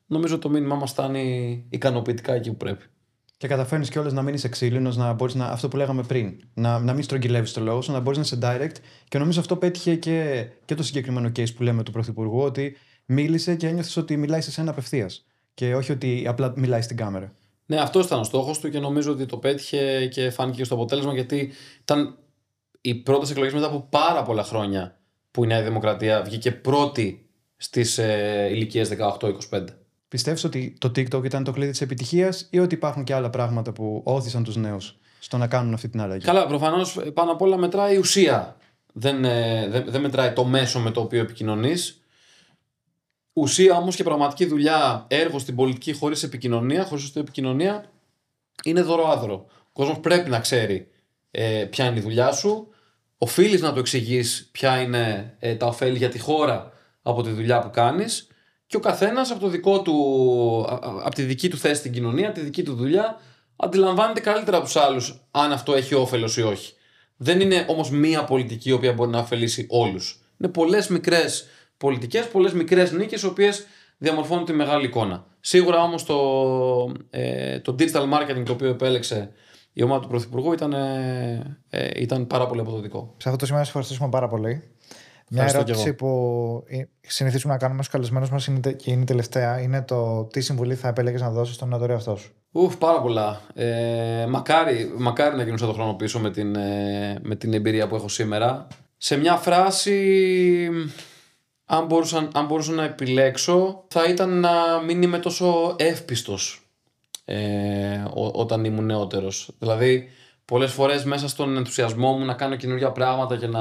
νομίζω το μήνυμά μας φτάνει ικανοποιητικά εκεί που πρέπει. Και καταφέρνει κιόλας να μην είσαι ξύλινος, να μπορείς να. Αυτό που λέγαμε πριν. Να μην στρογγυλεύεις το λόγο σου, να μπορείς να είσαι direct. Και νομίζω αυτό πέτυχε και το συγκεκριμένο case που λέμε του Πρωθυπουργού, ότι μίλησε και ένιωθες ότι μιλάει σε σένα απευθείας. Και όχι ότι απλά μιλάει στην κάμερα. Ναι, αυτό ήταν ο στόχος του και νομίζω ότι το πέτυχε και φάνηκε στο αποτέλεσμα, γιατί ήταν οι πρώτες εκλογές μετά από πάρα πολλά χρόνια που η Νέα Δημοκρατία βγήκε πρώτη στις ηλικίες 18-25. Πιστεύεις ότι το TikTok ήταν το κλειδί της επιτυχίας ή ότι υπάρχουν και άλλα πράγματα που όθησαν τους νέους στο να κάνουν αυτή την αλλαγή? Καλά, προφανώς πάνω απ' όλα μετράει η ουσία. Δεν μετράει το μέσο με το οποίο επικοινωνείς. Ουσία όμως και πραγματική δουλειά, έργο στην πολιτική χωρίς επικοινωνία, χωρίς σωστή επικοινωνία, είναι δώρο-άδωρο. Ο κόσμος πρέπει να ξέρει ποια είναι η δουλειά σου. Οφείλεις να του εξηγείς ποια είναι τα ωφέλη για τη χώρα από τη δουλειά που κάνεις. Και ο καθένας από τη δική του θέση στην κοινωνία, από τη δική του δουλειά, αντιλαμβάνεται καλύτερα από τους άλλους αν αυτό έχει όφελος ή όχι. Δεν είναι όμως μία πολιτική η οποία μπορεί να ωφελήσει όλους. Είναι πολλές μικρές πολιτικές, πολλές μικρές νίκες, οι οποίες διαμορφώνουν τη μεγάλη εικόνα. Σίγουρα όμως το digital marketing το οποίο επέλεξε η ομάδα του Πρωθυπουργού ήταν πάρα πολύ αποδοτικό. Σε αυτό το σημείο να σας ευχαριστήσουμε πάρα πολύ. Μια ερώτηση που συνηθίζουμε να κάνουμε στους καλεσμένους μας και είναι η τελευταία, είναι το τι συμβουλή θα επέλεγες να δώσεις στον νεότερο εαυτό σου? Πάρα πολλά. Μακάρι να γινούσα το χρόνο πίσω με την εμπειρία που έχω σήμερα. Σε μια φράση, αν μπορούσα να επιλέξω, θα ήταν να μην είμαι τόσο εύπιστος όταν ήμουν νεότερος. Δηλαδή, πολλές φορές μέσα στον ενθουσιασμό μου να κάνω καινούργια πράγματα και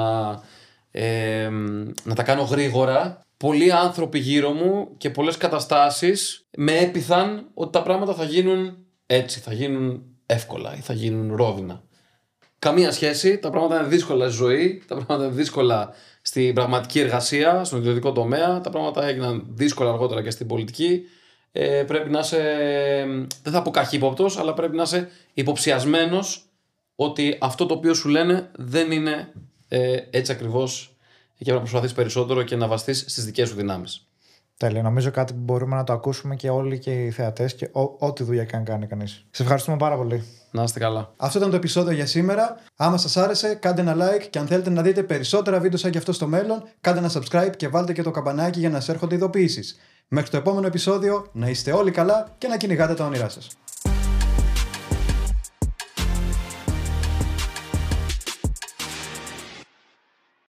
να τα κάνω γρήγορα, πολλοί άνθρωποι γύρω μου και πολλές καταστάσεις με έπειθαν ότι τα πράγματα θα γίνουν έτσι, θα γίνουν εύκολα ή θα γίνουν ρόδινα. Καμία σχέση, τα πράγματα είναι δύσκολα στη ζωή, τα πράγματα είναι δύσκολα στην πραγματική εργασία, στον ιδιωτικό τομέα, τα πράγματα έγιναν δύσκολα αργότερα και στην πολιτική. Πρέπει να είσαι, δεν θα πω καχύποπτος, αλλά πρέπει να είσαι υποψιασμένος ότι αυτό το οποίο σου λένε δεν είναι έτσι ακριβώς, και πρέπει να προσπαθείς περισσότερο και να βαστείς στις δικές σου δυνάμεις. Τέλεια. Νομίζω κάτι που μπορούμε να το ακούσουμε και όλοι και οι θεατές και ό,τι δουλειά και αν κάνει κανείς. Σε ευχαριστούμε πάρα πολύ. Να είστε καλά. Αυτό ήταν το επεισόδιο για σήμερα. Άμα σας άρεσε, κάντε ένα like και αν θέλετε να δείτε περισσότερα βίντεο σαν και αυτό στο μέλλον, κάντε ένα subscribe και βάλτε και το καμπανάκι για να σας έρχονται ειδοποιήσεις. Μέχρι το επόμενο επεισόδιο, να είστε όλοι καλά και να κυνηγάτε τα όνειρά σας.